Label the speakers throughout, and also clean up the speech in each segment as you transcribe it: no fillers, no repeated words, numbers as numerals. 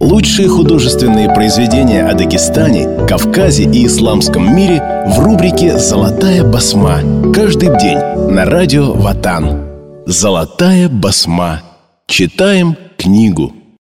Speaker 1: Лучшие художественные произведения о Дагестане, Кавказе и исламском мире в рубрике «Золотая басма». Каждый день на радио Ватан. «Золотая басма». Читаем книгу.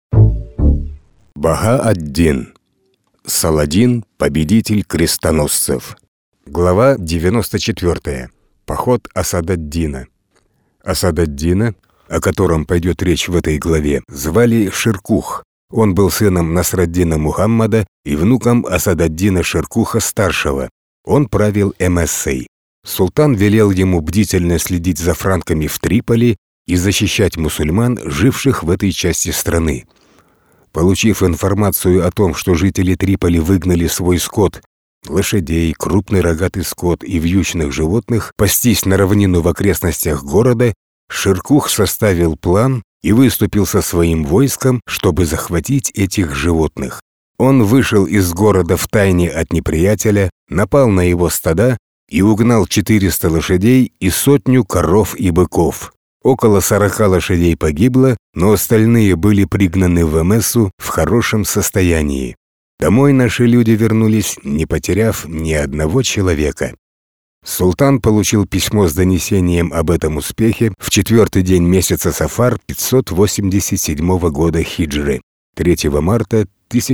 Speaker 2: Баха-ад-Дин. Саладин, победитель крестоносцев. Глава 94. Поход Асад-ад-Дина. Асад-ад-Дина, о котором пойдет речь в этой главе, звали Ширкух. Он был сыном Насраддина Мухаммада и внуком Асад-ад-Дина Ширкуха-старшего. Он правил Эмессой. Султан велел ему бдительно следить за франками в Триполи и защищать мусульман, живших в этой части страны. Получив информацию о том, что жители Триполи выгнали свой скот, лошадей, крупный рогатый скот и вьючных животных, пастись на равнину в окрестностях города, Ширкух составил план и выступил со своим войском, чтобы захватить этих животных. Он вышел из города втайне от неприятеля, напал на его стада и угнал 400 лошадей и 100 коров и быков. Около 40 лошадей погибло, но остальные были пригнаны в Эмессу в хорошем состоянии. Домой наши люди вернулись, не потеряв ни одного человека. Султан получил письмо с донесением об этом успехе в 4-й день месяца Сафар 587 года хиджры, 3 марта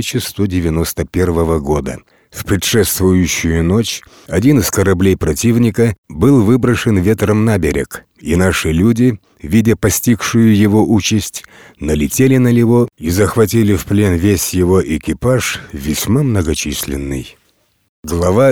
Speaker 2: 1191 года. В предшествующую ночь один из кораблей противника был выброшен ветром на берег, и наши люди, видя постигшую его участь, налетели на него и захватили в плен весь его экипаж, весьма многочисленный. Глава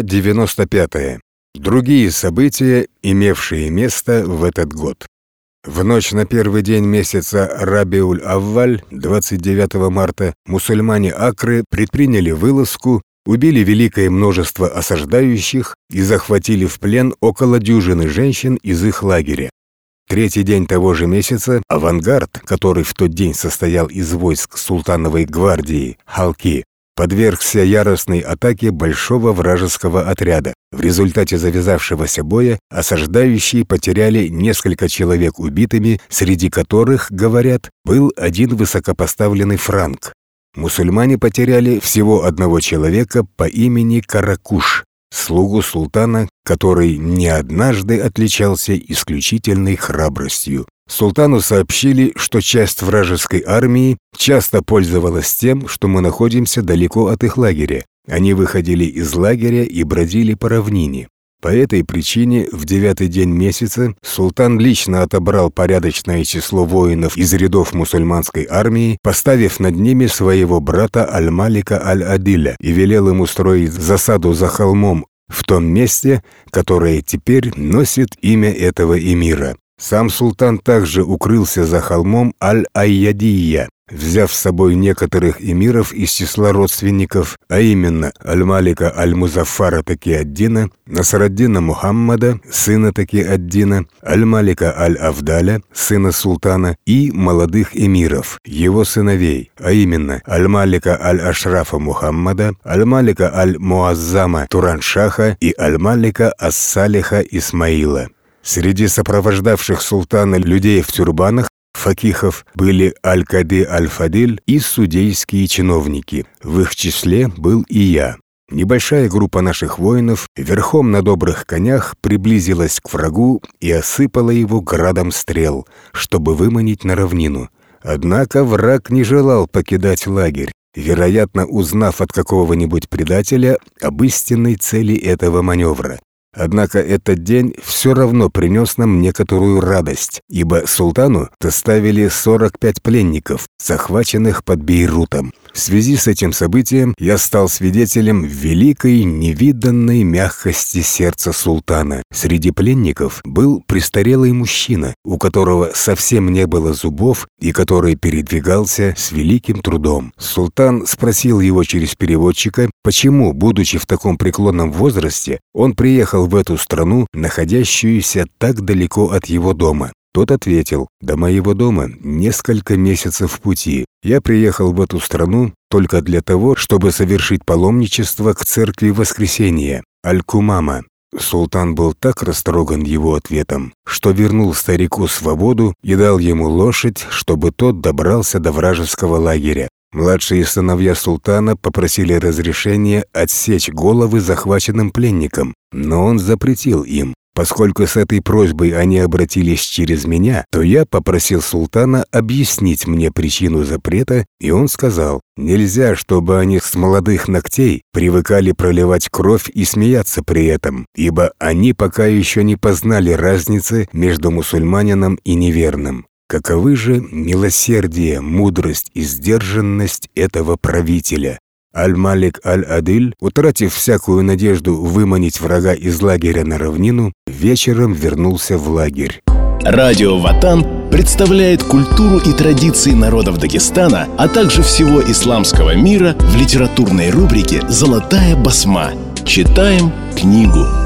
Speaker 2: 95. Другие события, имевшие место в этот год. В ночь на первый день месяца Рабиуль-Авваль, 29 марта, мусульмане Акры предприняли вылазку, убили великое множество осаждающих и захватили в плен около дюжины женщин из их лагеря. Третий день того же месяца авангард, который в тот день состоял из войск султановой гвардии, Халки, подвергся яростной атаке большого вражеского отряда. В результате завязавшегося боя осаждающие потеряли несколько человек убитыми, среди которых, говорят, был один высокопоставленный франк. Мусульмане потеряли всего одного человека по имени Каракуш, слугу султана, который не однажды отличался исключительной храбростью. Султану сообщили, что часть вражеской армии часто пользовалась тем, что мы находимся далеко от их лагеря. Они выходили из лагеря и бродили по равнине. По этой причине в 9-й день месяца султан лично отобрал порядочное число воинов из рядов мусульманской армии, поставив над ними своего брата Аль-Малика Аль-Адиля и велел ему строить засаду за холмом в том месте, которое теперь носит имя этого эмира. Сам султан также укрылся за холмом Аль-Айядия, взяв с собой некоторых эмиров из числа родственников, а именно Аль-Малика Аль-Музаффара Таки-ад-Дина, Насраддина Мухаммада, сына Таки-ад-Дина, Аль-Малика Аль-Авдаля, сына султана, и молодых эмиров, его сыновей, а именно Аль-Малика Аль-Ашрафа Мухаммада, Аль-Малика Аль-Муаззама Тураншаха и Аль-Малика Ас-Салиха Исмаила. Среди сопровождавших султана людей в тюрбанах, факихов, были Аль-Кади Аль-Фадиль и судейские чиновники. В их числе был и я. Небольшая группа наших воинов верхом на добрых конях приблизилась к врагу и осыпала его градом стрел, чтобы выманить на равнину. Однако враг не желал покидать лагерь, вероятно, узнав от какого-нибудь предателя об истинной цели этого маневра. Однако этот день все равно принес нам некоторую радость, ибо султану доставили 45 пленников, захваченных под Бейрутом. В связи с этим событием я стал свидетелем великой невиданной мягкости сердца султана. Среди пленников был престарелый мужчина, у которого совсем не было зубов и который передвигался с великим трудом. Султан спросил его через переводчика, почему, будучи в таком преклонном возрасте, он приехал в эту страну, находящуюся так далеко от его дома. Тот ответил: «До моего дома несколько месяцев пути. Я приехал в эту страну только для того, чтобы совершить паломничество к церкви Воскресения, Аль-Кумама». Султан был так растроган его ответом, что вернул старику свободу и дал ему лошадь, чтобы тот добрался до вражеского лагеря. Младшие сыновья султана попросили разрешения отсечь головы захваченным пленникам, но он запретил им. Поскольку с этой просьбой они обратились через меня, то я попросил султана объяснить мне причину запрета, и он сказал: нельзя, чтобы они с молодых ногтей привыкали проливать кровь и смеяться при этом, ибо они пока еще не познали разницы между мусульманином и неверным. Каковы же милосердие, мудрость и сдержанность этого правителя? Аль-Малик Аль-Адиль, утратив всякую надежду выманить врага из лагеря на равнину, вечером вернулся в лагерь.
Speaker 1: Радио Ватан представляет культуру и традиции народов Дагестана, а также всего исламского мира в литературной рубрике «Золотая басма». Читаем книгу.